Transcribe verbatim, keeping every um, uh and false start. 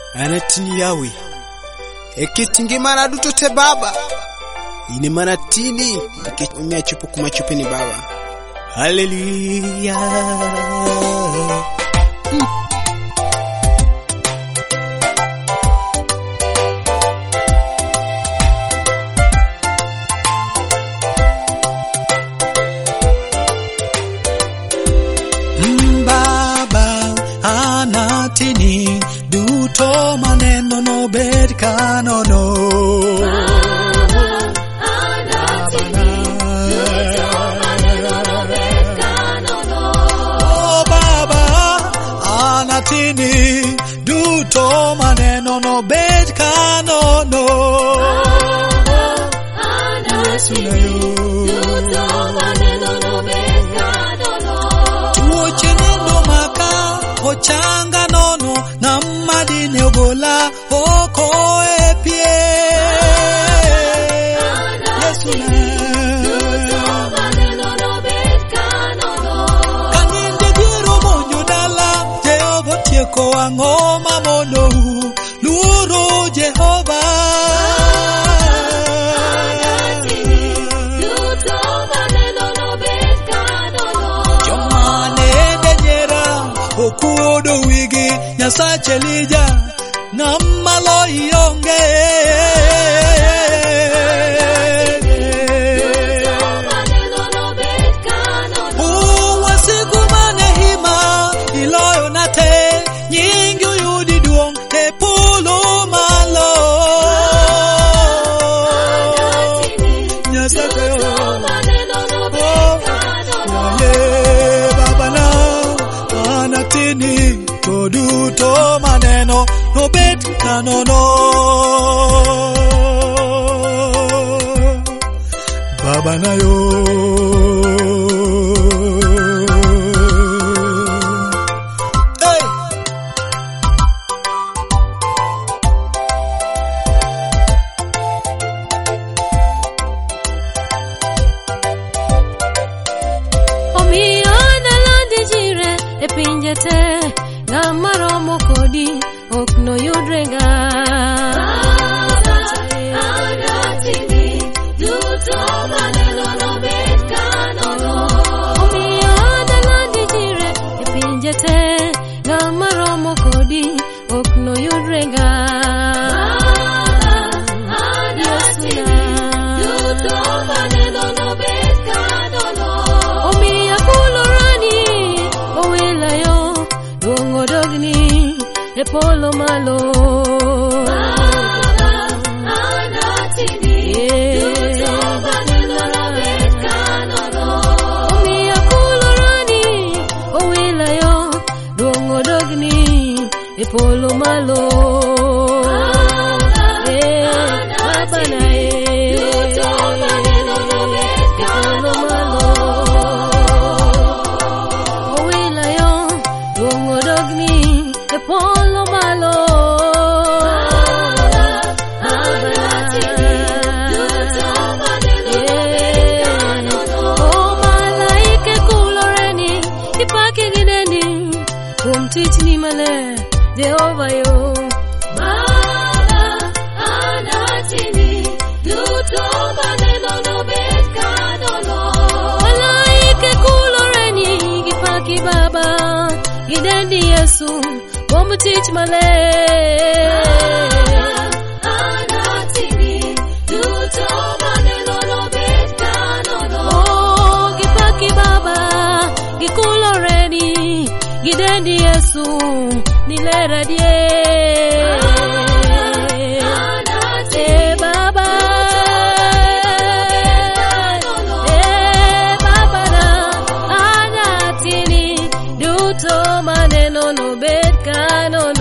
anatini yawe ekitingi mana duto te baba ine mana tini ikimia chupu kuma chupe ni baba. Hallelujah. mm. Anatini duto maneno no bed kanono. Oh Baba, Anatini duto maneno no bed kanono. Anatini duto maneno no bed kanono. Tuoche nendo maka ochanga nono na madine ogola oko epie. Yesu kaninde giro monyo dala Jehova tieko angoma mondo luro Jehova. Okuodo wigi Nyasache lija na malo ionge. Uwa siku manehima iloyo nate nyingi uyudi duong e polo malo. Nyasache Anatini koduto maneno no bet kanono. Baba na yo hey. Epinjete na maromo kodi okno yudrenga. Anatini duto maneno no bet kanono. Omiyo adalandi jire epinjete na maromo kodi okno yudrenga. Anatini duto maneno no bet kanono. Omiyo kulorani owilayo dongo dogni e polo malo. Anatini duto maneno no bet kanono. Omiyo kulorani owilayo dongo dogni e polo malo. Baba na e duto maneno no bet kanono. Polo malo. Anatini duto maneno no bet kanono. Oh malaike kuloreni ipake gideni kumtichni male Jehova yo. Baba Anatini duto maneno no bet kanono. Malaike kuloreni ipake Baba gideni Yesu teach male. Anatini duto maneno no bet kanono. Oh gipaki Baba gikuloreni gidendi Yesu nilera die. Anatini Baba eh Baba na Anatini duto maneno no bet kanono.